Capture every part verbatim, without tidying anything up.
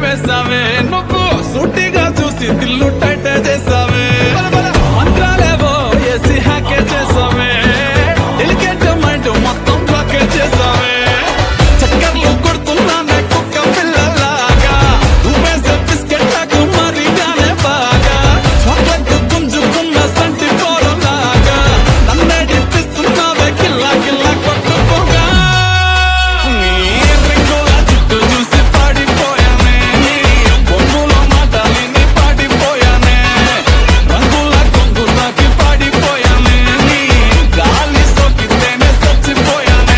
వేసావే నువ్వు సూటిగా చూసి దిల్లు టైట్ చేసావే మంత్రాలేవో వేసి హ్యాకే చేసావే డెలికేట్ మైండ్ మొత్తం బ్లాకే చేసావే చక్కర్లు కొడుతున్నానే కుక్క పిల్లలాగా నువ్వేసే బిస్కెట్ నాకు మరిగానే బాగా చాక్లెట్ గుంజుకున్న సంటి పోరలాగా నన్నే డిప్పిస్తున్నావే కిల్లా కిల్లా కొట్టుకోగా నీ రింగుల చుట్టూ చూసి పాడిపోయానే నీ బొంగులో మాటలిని పాడిపోయానే రంగుల కొంగులకి పాడిపోయానే నీ గాలి సోకితేనే చచ్చిపోయానే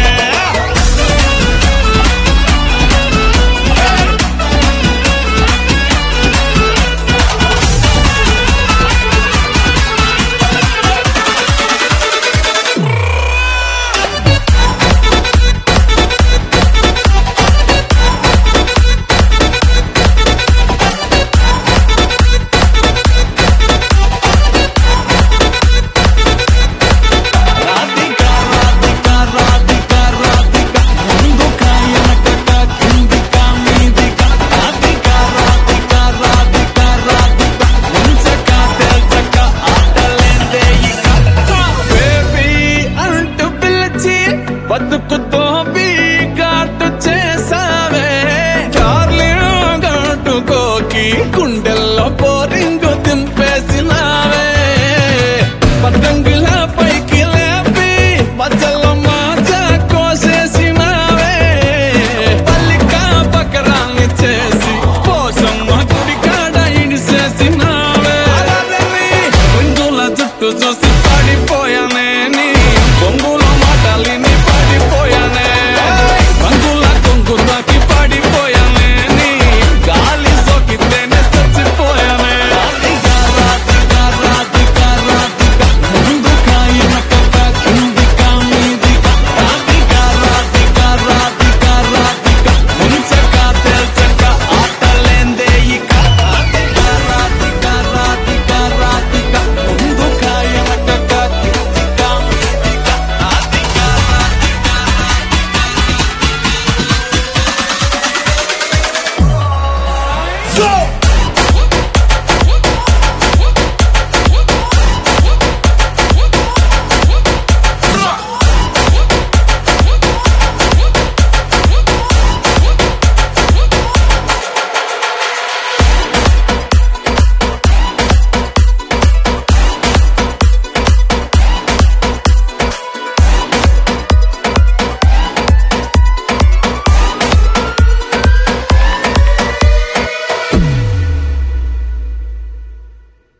రాధిక రాధిక రాధిక రాధిక ముందుక వెనకక కిందిక మీదిక రాధిక రాధిక రాధిక రాధిక ఉంచక తెల్చక ఆటలేందే ఇక బేబీ అంటూ పిలిచి బతుకుతో బీగాటు చేసావే చార్లీ గట్టుకోకి గుండెల్లో పోరింగ్